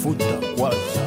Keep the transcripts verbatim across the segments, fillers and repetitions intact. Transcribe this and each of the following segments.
mafuta kwanza.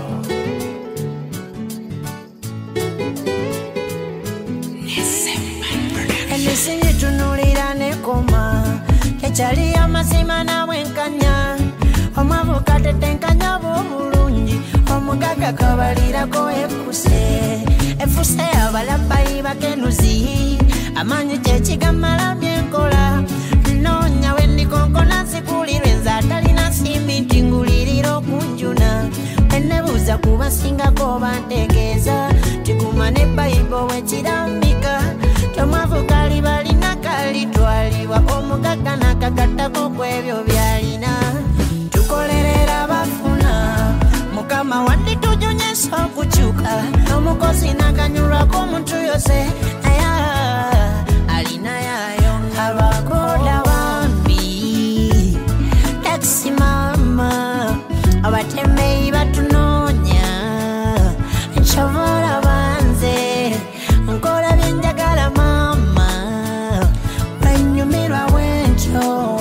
Elisinyi tunulira nekoma Echali amazima nawe nkanya Omavuka tetenkanya bulungi Omugaga kabalirako efuse Efuse abalabayi bakenuzi Amanyi kyekigamala byenkola Nonya wendikonkona zikulirwe nzatalina simiti nguliriro kunjuna Enebuza kubasingako bantegeeza Tikuma ne Bible wekirambika Tomavuka libalina kalitwalibwa omugaga nakakatako kwebyo byalina tukolerera bafuna Mukama wanditujunyesa okukyuka Omukozi nakanyulwako omuntu yose aya alina yayo abakoda bambi taxi mama abatemeyi batunonya nchovola banze nkola byenjagala mama banyumirwa bwentyo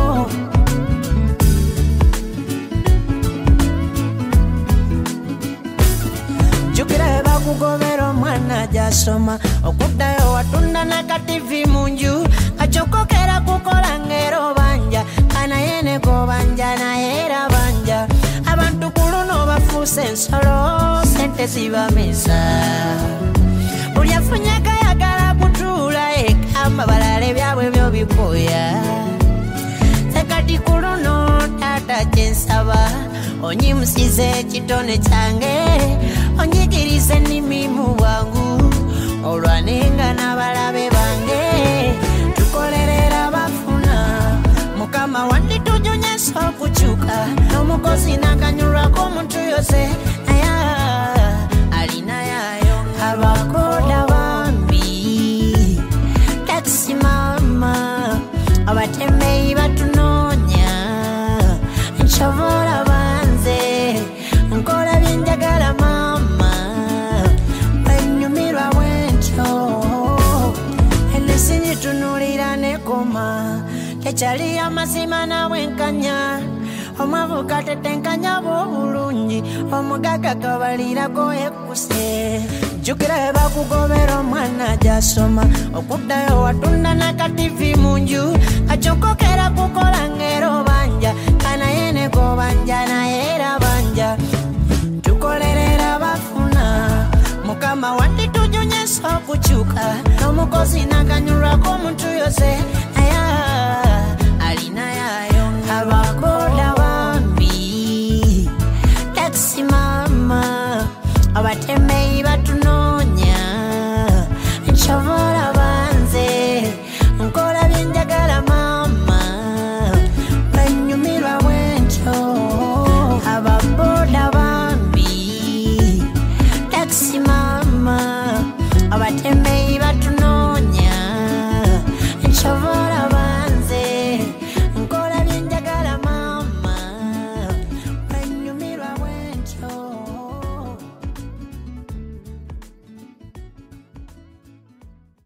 jukira bakugobera omwana jasoma okuddayo watunda naka T V munju achokokera kukola ngero banja kana yene ko banja na era banja abantu kuluno bafuse ensolo sente zibameza ulyafunyaka yagala kutula ekamba balale byabwe byo bikoya sekati kuluno tata kyensaba onyimusize kitone kyange onyigirize nimimu bwangu olwanenga n'abalabe bange tukolerera bafuna Mukama wanditujunyesa okukyuka n'omukozi nakanyulwako omuntu yose aya alina yayo abakoda bambi taxi mama abatemeyi batunonya nchovola banze nkola byenjagala mama banyumirwa bwentyo elisinyi tunulira nekoma Echali amazima nawe nkanya Omavuka tetenkanya bulungi Omugaga kabalirako ekuse jukira bakugobera omwana jasoma okuddayo watunda naka T V munju achokokera kukola ngero banja kana yene ko banja na era banja tukolerera bafuna Mukama wanditujunyesa okukyuka n'omukozi nakanyulwako omuntu yose